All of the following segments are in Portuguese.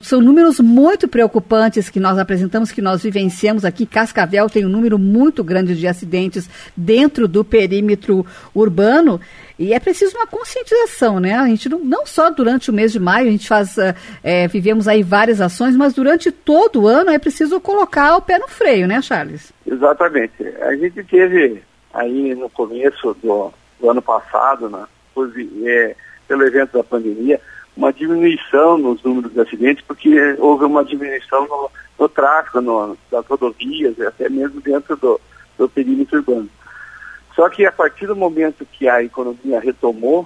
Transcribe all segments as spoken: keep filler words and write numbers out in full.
São números muito preocupantes que nós apresentamos, que nós vivenciamos aqui. Cascavel tem um número muito grande de acidentes dentro do perímetro urbano e é preciso uma conscientização, né? A gente não, não só durante o mês de maio, a gente faz, é, vivemos aí várias ações, mas durante todo o ano é preciso colocar o pé no freio, né, Charles? Exatamente. A gente teve aí no começo do, do ano passado, né, é, pelo evento da pandemia, uma diminuição nos números de acidentes, porque houve uma diminuição no, no tráfego, no, das rodovias, até mesmo dentro do, do perímetro urbano. Só que a partir do momento que a economia retomou,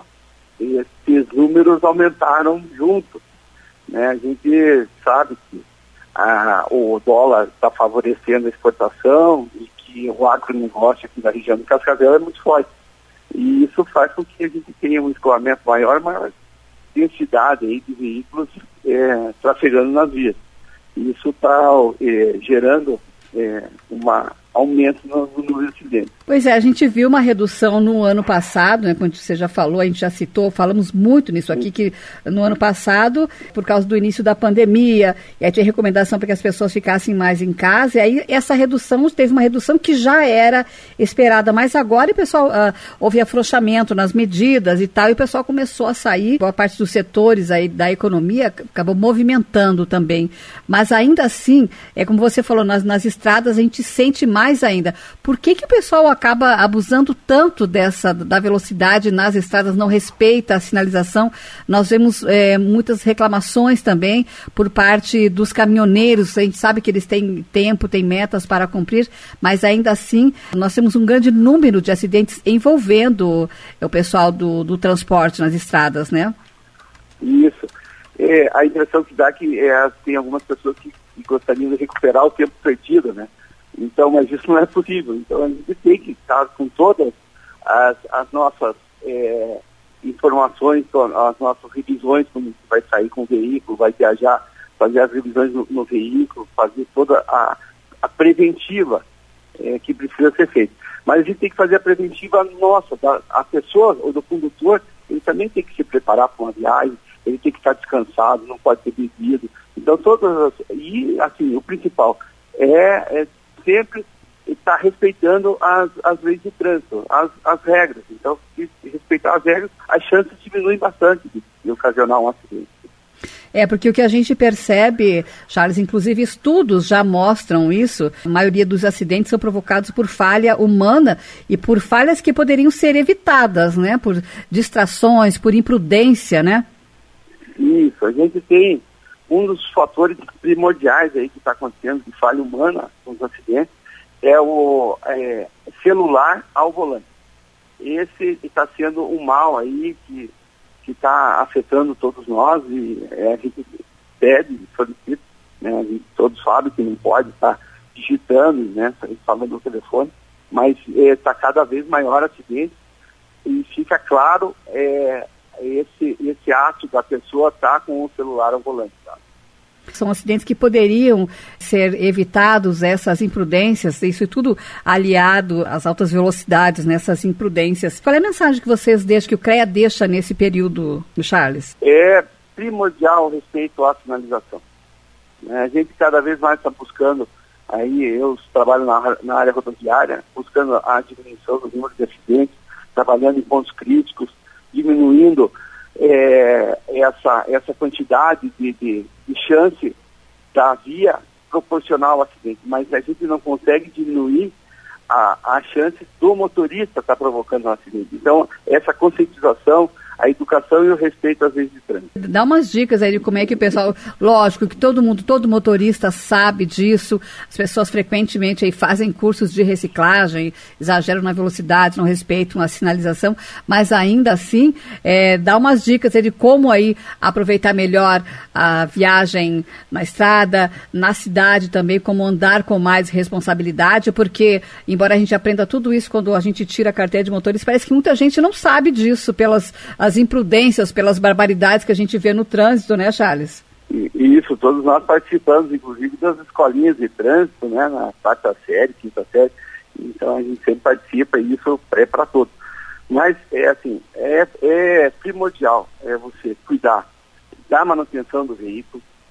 esses números aumentaram junto, né? A gente sabe que a, o dólar está favorecendo a exportação e que o agronegócio aqui da região do Cascavel é muito forte. E isso faz com que a gente tenha um escoamento maior, maior densidade aí de veículos é, trafegando nas vias. E isso está é, gerando é, um aumento no número de acidentes. Pois é, a gente viu uma redução no ano passado, né, como você já falou, a gente já citou, falamos muito nisso aqui, que no ano passado, por causa do início da pandemia, e aí tinha recomendação para que as pessoas ficassem mais em casa, e aí essa redução, teve uma redução que já era esperada, mas agora o pessoal, uh, houve afrouxamento nas medidas e tal, e o pessoal começou a sair, boa parte dos setores aí da economia acabou movimentando também, mas ainda assim, é como você falou, nas, nas estradas a gente sente mais ainda. Por que que o pessoal acaba abusando tanto dessa, da velocidade nas estradas, não respeita a sinalização? Nós vemos é, muitas reclamações também por parte dos caminhoneiros. A gente sabe que eles têm tempo, têm metas para cumprir, mas ainda assim nós temos um grande número de acidentes envolvendo o pessoal do, do transporte nas estradas, né? Isso. É, a impressão que dá é que é, tem algumas pessoas que, que gostariam de recuperar o tempo perdido, né? Então, mas isso não é possível. Então, a gente tem que estar com todas as, as nossas é, informações, as nossas revisões, como vai sair com o veículo, vai viajar, fazer as revisões no, no veículo, fazer toda a, a preventiva é, que precisa ser feita. Mas a gente tem que fazer a preventiva nossa, da a pessoa ou do condutor, ele também tem que se preparar para uma viagem, ele tem que estar descansado, não pode ter bebido. Então, todas as... E, assim, o principal é... é sempre está respeitando as, as leis de trânsito, as, as regras. Então, se respeitar as regras, as chances diminuem bastante de, de ocasionar um acidente. É, porque o que a gente percebe, Charles, inclusive estudos já mostram isso, a maioria dos acidentes são provocados por falha humana e por falhas que poderiam ser evitadas, né? Por distrações, por imprudência, né? Isso, a gente tem um dos fatores primordiais aí que está acontecendo de falha humana nos acidentes é o é, celular ao volante. Esse está sendo um mal aí que está afetando todos nós e é, a gente pede, solicita, né, a gente todos sabem que não pode estar tá digitando, né, falando no telefone, mas está é, cada vez maior acidente e fica claro é, esse, esse ato da pessoa estar tá com o celular ao volante. Tá? São acidentes que poderiam ser evitados, essas imprudências, isso tudo aliado às altas velocidades, nessas imprudências. Qual é a mensagem que vocês deixam, que o CREA deixa nesse período, Charles? É primordial o respeito à sinalização. A gente cada vez mais está buscando, aí eu trabalho na, na área rodoviária, buscando a diminuição do número de acidentes, trabalhando em pontos críticos, diminuindo é, essa, essa quantidade de, de, de chance da via proporcional ao acidente, mas a gente não consegue diminuir a, a chance do motorista estar provocando um acidente. Então, essa conscientização, a educação e o respeito às leis de trânsito. Dá umas dicas aí de como é que o pessoal, lógico que todo mundo, todo motorista sabe disso, as pessoas frequentemente aí fazem cursos de reciclagem, exageram na velocidade, não respeitam a sinalização, mas ainda assim, é, dá umas dicas aí de como aí aproveitar melhor a viagem na estrada, na cidade também, como andar com mais responsabilidade, porque, embora a gente aprenda tudo isso quando a gente tira a carteira de motorista, parece que muita gente não sabe disso pelas as imprudências, pelas barbaridades que a gente vê no trânsito, né, Charles? Isso, todos nós participamos, inclusive, das escolinhas de trânsito, né, na quarta série, quinta série, então a gente sempre participa e isso é para todos. Mas, é assim, é, é primordial é você cuidar da manutenção do veículo,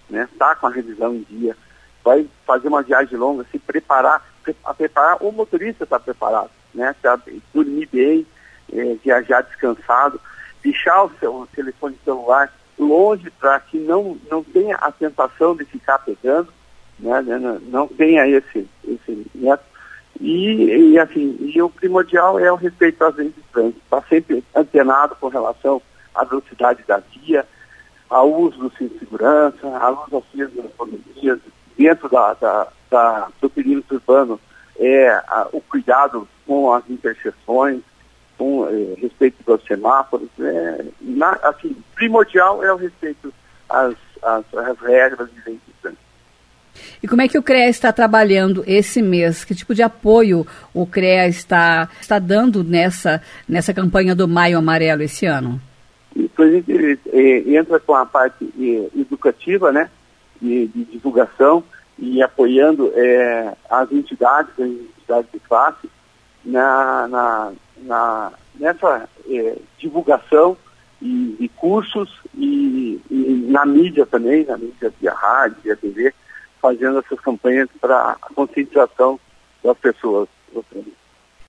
né? Tá com a revisão em dia, vai fazer uma viagem longa, se preparar, a preparar, o motorista está preparado, né? Tá, dormir bem, é, viajar descansado, deixar o seu telefone celular longe para que não, não tenha a tentação de ficar pegando, né? Não, não tenha esse, esse método. E, e assim, e o primordial é o respeito às leis de trânsito, estar sempre antenado com relação à velocidade da via, ao uso do cinto de segurança, ao uso das vias das rodovias, dentro da, da, da, do perímetro urbano, é, a, o cuidado com as interseções, com é, respeito aos semáforos, é, na, assim, primordial é o respeito às, às, às regras de leis de trânsito. E como é que o CREA está trabalhando esse mês? Que tipo de apoio o CREA está, está dando nessa, nessa campanha do Maio Amarelo esse ano? Então a gente é, entra com a parte é, educativa, né, de, de divulgação e apoiando é, as entidades, as entidades de classe na, na, na, nessa é, divulgação e, de cursos e, e na mídia também, na mídia via rádio, via T V, fazendo essas campanhas para a conscientização das pessoas.